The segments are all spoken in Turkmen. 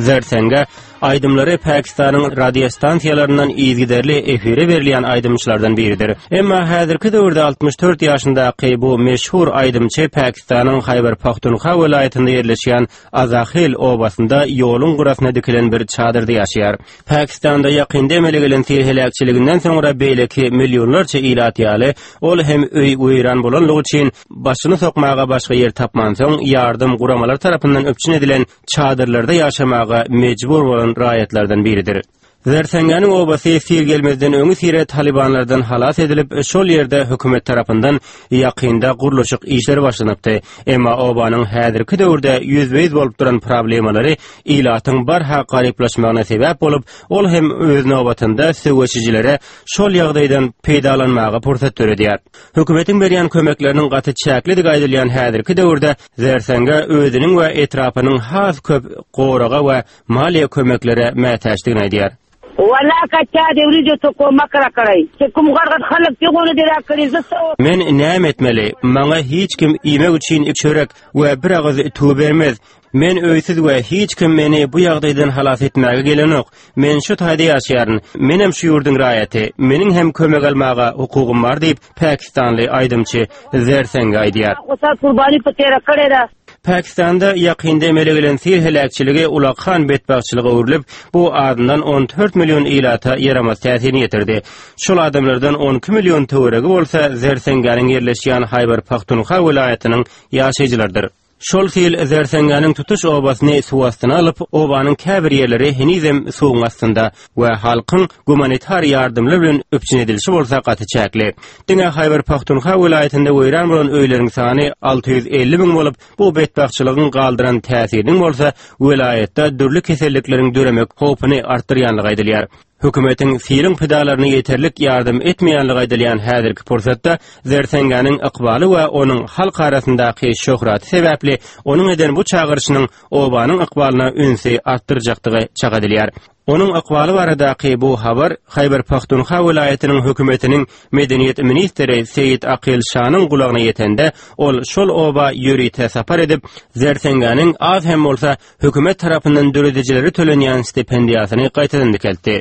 Zertenge aydımları Pakistan'ın radyo stansiyalarından izgiderli efire verilen aydımçılardan biridir. Emma häzirki döwürde 64 ýaşyndaky bu meşhur aydımçy Pakistan'ın Khyber Pakhtunkhwa welaýatynda ýerleşýän Azahil obasynda ýoluň gurasyna dikilen bir çadyrda ýaşaýar. Pakistanda ýakynda emele gelen terhelakçylygynden soňra beýleki millionlarça ilat ýaly ol hem öý weýran bolanlygy üçin başyny sokmaga başga ýer tapmansoň ýardym guramalar tarapyndan öpçün edilen çadyrlarda ýaşamaga mejbur bolan raýatlardan biridir. Zertenganyň obasy sir gelmezden öňü sire talibanlardan halas edilip şol ýerde hökümet tarapyndan ýakynda gurulşyk işleri başlanypdy. Emma obanyň häzirki döwürde ýüzbeýiz bolup duran problemalary ilatyň barha garyplaşmagyna sebäp bolup, ol hem öz nobatynda söwçijilere şol ýagdaýdan peýdalanmaga pursat berýär. Hökümetiň berýän kömekleriniň gaty çäklidik aýdylýan häzirki döwürde Zertenge özüniň we etrapynyň has köp goraga we maliýe kömeklere mätäçdigini aýdýar. ولا کچا دیوری تو کو مکر کړی چې کوم غرغت خلک پیغونه دی را کړی زسو men näme etmeli? Maňa hiç kim iýmek üçin ikçörek we bir agyz tu bermez. Men öýsiz we hiç kim meni bu ýagdaýdan halas etmäge gelenok. Men şu taýda ýaşaýaryn. Menem şu ýurdun raýaty, meniň hem kömek almaga hukugum bar diýip Pakistanly aýdymçy Zertenge aýdýar. Osa qurbany petera kړی. Pakistanda ýakynda emele gelen serhelakçyligi ulaqhan betbagçylyga urilip, bu adından 14 milyon ilata yaramaz täsirini ýetirdi. Şol adamlardan 12 milyon töweregi bolsa Zertenganyň ýerleşýän Khyber Pakhtunkhwa welaýatynyň ýaşaýjylardyr. Şol sil Zertenganyň tutuş obasyny suwastyna alyp, obanyň käbir ýerleri henizem suwuň astynda we halkyň gumanitar ýardymlar bilen öpçün edilişi bolsa gaty çäkli. Diňe Khyber Pakhtunkhwa welaýatynda weýran bolan öýleriň sany 650 000 bolup, bu betbagçylygyň galdyran täsiriniň bolsa welaýatda dürli kesellikleriň döremek hopyny artdyrýanlygy aýdylýar. Hökümetiň firin pidalaryny ýeterlik ýardym etmeýänligi aýdylýan häzirki pursatda Zertenganyň ykbaly we onuň halk arasyndaky şöhraty sebäpli onuň eden bu çağırışynyň obanyň ykbalyna ünsi artdyrjakdygy çagadylýar. Onuň ykbaly baradaky bu habar Khyber Pakhtunkhwa welaýatynyň hökümetiniň medeniýet ministri Seyit Aqil Şanyň gulagyna ýetende, ol şol oba ýörite sapar edip Zertenganyň az hem bolsa hökümet tarapyndan döredejilere tölenýän stipendiýasyny gaýtadan dikeldi.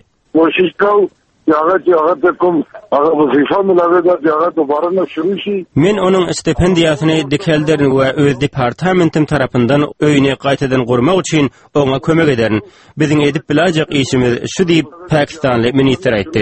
Men onuň stipendiýasyny dikeldirin we öz departamentim tarapyndan öýüne gaýtadan gurmak üçin oňa kömek ederin. Biziň edip bilajak işimiz şu diýip Pakistanly minister aýtdy.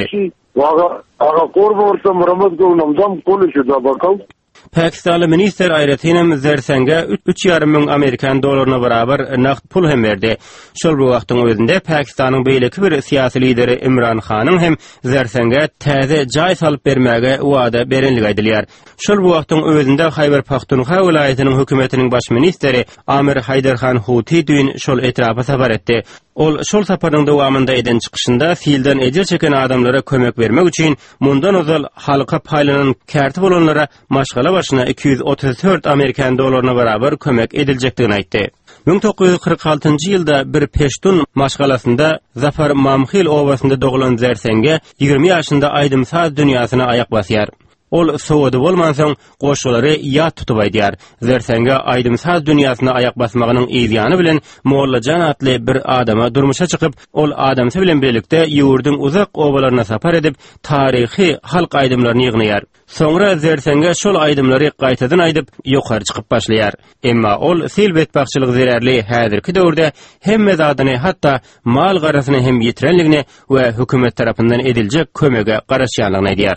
Pakistanly minister aýratynam Zertenge 3,5 milyon Amerikan dollaryna barabar naqd pul hem berdi. Şol bu wagtyň özünde Pakistanyň beýleki bir syýasy lideri Imran Khanyň hem Zertenge täze jaý salyp bermäge wada berenligi aýdylýar. Şol bu wagtyň özünde Khyber Pakhtunkhwa welaýatynyň hökümetiniň baş ministeri Amir Haydarxan Huti düýün şol etrapa sapar etdi. Ol şol saparyň dowamında eden çykyşynda filden ejir çeken adamlara kömek bermek üçin mundan ozal halka paýlanan kärti bolanlara maşgala başyna 234 Amerikan dollaryna barabar kömek ediljekdigini aýtdy. 1946-njy ýylda bir peştun maşgalasynda Zafar Mamkhil obasynda doglan Zertenge 20 ýaşynda aýdymsaz dünýäsine ayak basýar. Ol sowady bolmansoň goşulary ýat tutup aýdýar. Zertenge aýdymsaz dünýäsine ayak basmagynyň ýygyny bilen Mollajan atly bir adama durmuşa çykyp, ol adamsy bilen birlikde ýurdun uzak obalaryna sapar edip taryhy halk aýdymlaryny ýygnaýar. Soňra Zertenge şol aýdymlary gaýtadan aýdyp ýokary çykyp başlaýar. Emma ol silbetbagçylyk zerärli häzirki döwürde hemme zadyny, hatda mal garasyny hem ýitirenligini we hökümet tarapyndan ediljek kömege garaşýanlygyny aýdýar.